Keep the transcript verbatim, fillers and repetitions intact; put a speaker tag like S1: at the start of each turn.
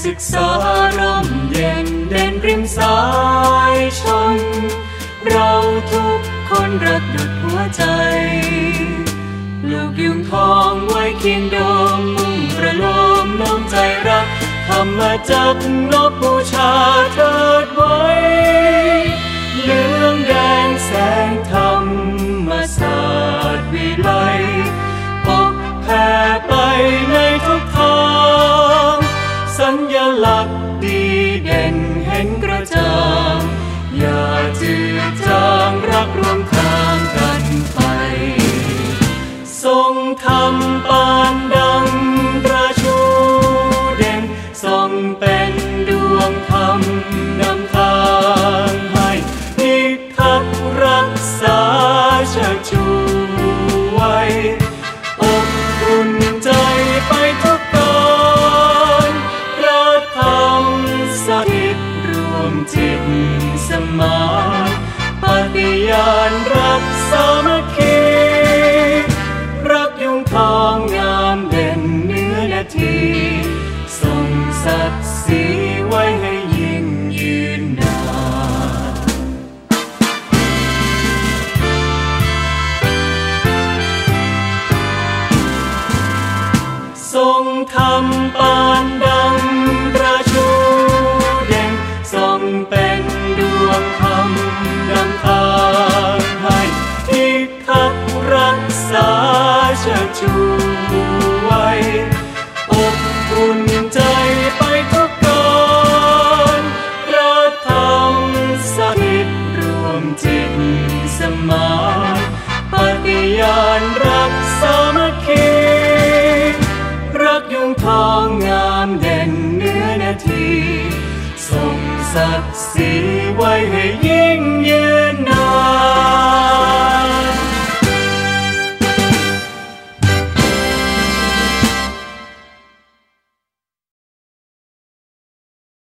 S1: ศึกษาร่มเย็นเด่นริมสายชนเราทุกคนรักดุจหัวใจลูกยุงทองไว้เคียงโดมมุ่งประโลมน้อมใจรักธรรมจักรนบบูชาเถิดไว้เหลืองแดงแสงธรรมศาสตร์วิไลปกแผ่ไปในทุกทางสัญลักษณ์ดีเด่นเห็นกระจ่างอย่าจืดจางรักรวมทางกันไปทรงธรรมปานดังประชูเด่นทรงเป็นดวงธรรมนำทางให้พิทักษ์รักษาเชิดชูไว้อบอุ่นใจไปทุกการพระธรรมสถิตรวมจิตสมานปฏิญาณรักสามัคคีรักยุงทองงามเด่นเนื้อนาทีทรงศักดิ์ศรีไว้ให้ยิ่งยืนนานทรงธรรมปานดังประชูเด่นทรงเป็นดวงธรรมนำทางให้พิทักษ์รักษาเชิดชูไว้อบอุ่นใจไปทุกการพระธรรมสถิตรวมจิตสมานปฏิญาณรักสามัคคีรักยุงทองงามเด่นเนื้อนาทีทรงศักดิ์ศรีไว้ให้ยิ่งยืนนาน